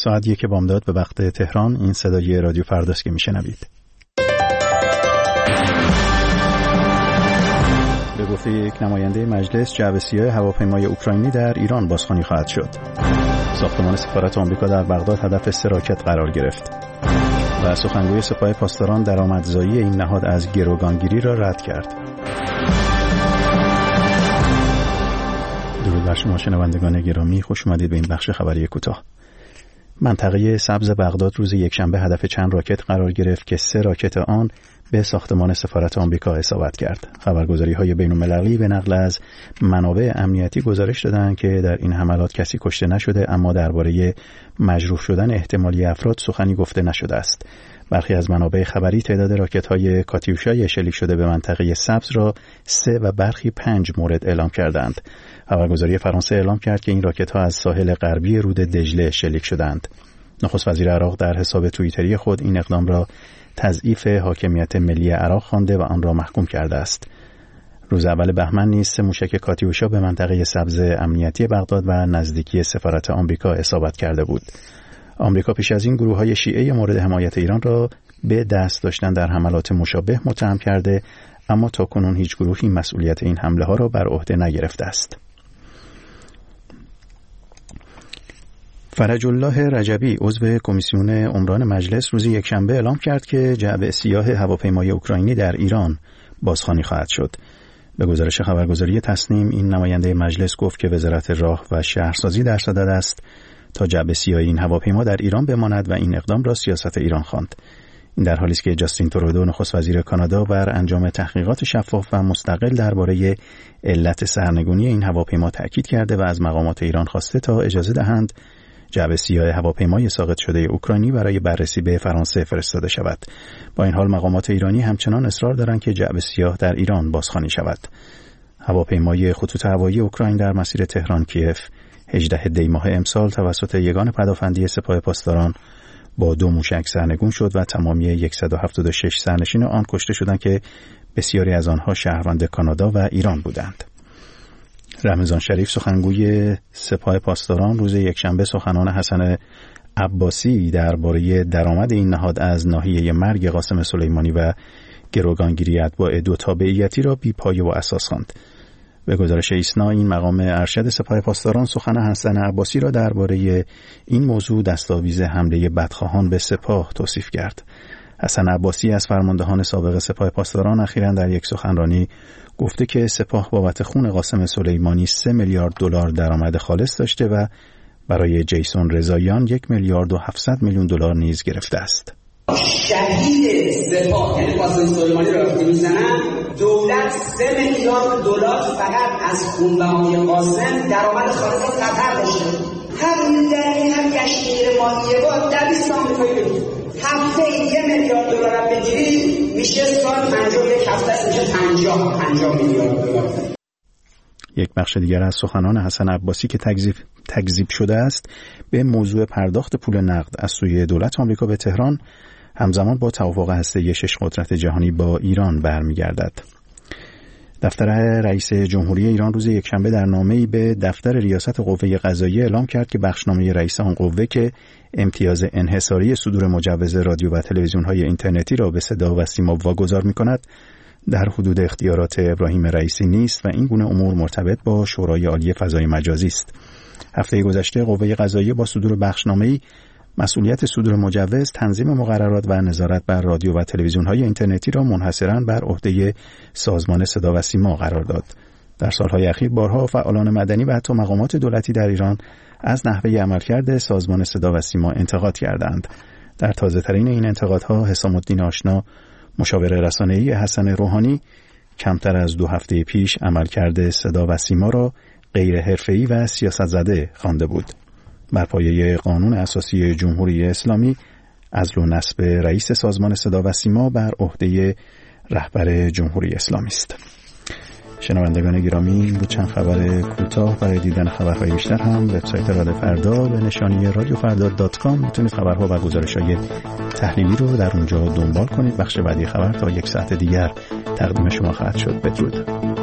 ساعت 1 بامداد به وقت تهران. این صدای رادیو فرداست که میشنوید. به گفته یک نماینده مجلس، جعبه سیاه هواپیمای اوکراینی در ایران بازخوانی خواهد شد. ساختمان سفارت آمریکا در بغداد هدف 3 راکت قرار گرفت. و سخنگوی سپاه پاسداران درآمدزایی این نهاد از گروگانگیری را رد کرد. درود بر شما شنوندگان گرامی، خوش اومدید به این بخش خبری کوتاه. منطقه سبز بغداد روز یکشنبه هدف چند راکت قرار گرفت که 3 راکت آن به ساختمان سفارت آمریکا اصابت کرد. خبرگزاری‌های بین‌المللی به نقل از منابع امنیتی گزارش دادند که در این حملات کسی کشته نشده، اما درباره مجروح شدن احتمالی افراد سخنی گفته نشده است. برخی از منابع خبری تعداد راکت‌های کاتیوشای شلیک شده به منطقه سبز را 3 و برخی 5 مورد اعلام کردند. خبرگزاری فرانسه اعلام کرد که این راکت‌ها از ساحل غربی رود دجله شلیک شدند. نخست وزیر عراق در حساب توییتری خود این اقدام را تضعیف حاکمیت ملی عراق خوانده و آن را محکوم کرده است. روز اول بهمن نیز 3 موشک کاتیوشا به منطقه سبز امنیتی بغداد و نزدیکی سفارت آمریکا اصابت کرده بود. آمریکا پیش از این گروه‌های شیعه مورد حمایت ایران را به دست داشتن در حملات مشابه متهم کرده، اما تاکنون هیچ گروهی مسئولیت این حمله‌ها را بر عهده نگرفته است. فرج الله رجبی عضو کمیسیون عمران مجلس روز یکشنبه اعلام کرد که جعبه سیاه هواپیمای اوکراینی در ایران بازخوانی خواهد شد. به گزارش خبرگزاری تسنیم، این نماینده مجلس گفت که وزارت راه و شهرسازی در صدد است تا جعبه سیاه این هواپیما در ایران بماند و این اقدام را سیاست ایران خواند. این در حالی است که جاستین ترودو نخست وزیر کانادا بر انجام تحقیقات شفاف و مستقل درباره علت سرنگونی این هواپیما تاکید کرده و از مقامات ایران خواسته تا اجازه دهند جعبه سیاه هواپیمای ساقط شده اوکراینی برای بررسی به فرانسه فرستاده شود. با این حال مقامات ایرانی همچنان اصرار دارند که جعبه سیاه در ایران بازخوانی شود. هواپیمای خطوط هوایی اوکراین در مسیر تهران کیف 18 دی ماه امسال توسط یگان پدافندی سپاه پاسداران با 2 موشک سرنگون شد و تمامی 176 سرنشین آن کشته شدند که بسیاری از آنها شهروند کانادا و ایران بودند. رمضان شریف سخنگوی سپاه پاسداران روز یکشنبه سخنان حسن عباسی درباره درآمد این نهاد از ناحیه مرگ قاسم سلیمانی و گروگانگیری اتباع 2 تابعیتی را بی‌پایه و اساس خواند. به گزارش ایسنا، این مقام ارشد سپاه پاسداران سخن حسن عباسی را درباره این موضوع دستاویز حمله بدخواهان به سپاه توصیف کرد. حسن عباسی از فرماندهان سابق سپاه پاسداران اخیراً در یک سخنرانی گفته که سپاه بابت خون قاسم سلیمانی 3 میلیارد دلار درآمد خالص داشته و برای جیسون رضاییان 1 میلیارد و 700 میلیون دلار نیز گرفته است. شهید سپاه یعنی قاسم سلیمانی را وقتی میزنن، دولت 3 میلیارد دلار فقط از خونبهای قاسم درآمد خالص قطر داشته. همین در این هم گشت غیر مالیه با 200 آمریکایی بود. هفته 1 میلیارد دلار بگیری میشه سال 51 هفته میشه 50 میلیارد دلار. یک بخش دیگر از سخنان حسن عباسی که تکذیب شده است به موضوع پرداخت پول نقد از سوی دولت آمریکا به تهران همزمان با توافق هسته‌ای 6 قدرت جهانی با ایران برمیگردد. دفتر رئیس جمهوری ایران روز یکشنبه در نامه‌ای به دفتر ریاست قوه قضاییه اعلام کرد که بخشنامه رئیس آن قوه که امتیاز انحصاری صدور مجوز رادیو و تلویزیون‌های اینترنتی را به صدا و سیما واگذار می‌کند در حدود اختیارات ابراهیم رئیسی نیست و این گونه امور مرتبط با شورای عالی فضای مجازی است. هفته گذشته قوه قضاییه با صدور بخشنامه‌ای مسئولیت صدور مجوز، تنظیم مقررات و نظارت بر رادیو و تلویزیون‌های اینترنتی را منحصراً بر عهده سازمان صدا و سیما قرار داد. در سالهای اخیر بارها فعالان مدنی و حتی مقامات دولتی در ایران از نحوه عملکرد سازمان صدا و سیما انتقاد کردند. در تازه‌ترین این انتقادها حسام الدین آشنا، مشاور رسانه‌ای حسن روحانی، کمتر از 2 هفته پیش عملکرد صدا و سیما را غیر حرفه‌ای و سیاست زده خوانده بود. بر پایه قانون اساسی جمهوری اسلامی، عزل و نصب رئیس سازمان صدا و سیما بر عهده رهبر جمهوری اسلامی است. شنوندگان گرامی، این بود چند خبر کوتاه. برای دیدن خبرهای بیشتر هم وبسایت رادیو فردا به نشانی radiofarda.com میتونید خبرها و گزارش‌های تحلیلی رو در اونجا دنبال کنید. بخش بعدی خبر تا 1 ساعت دیگر تقدیم شما خواهد شد. بدرود.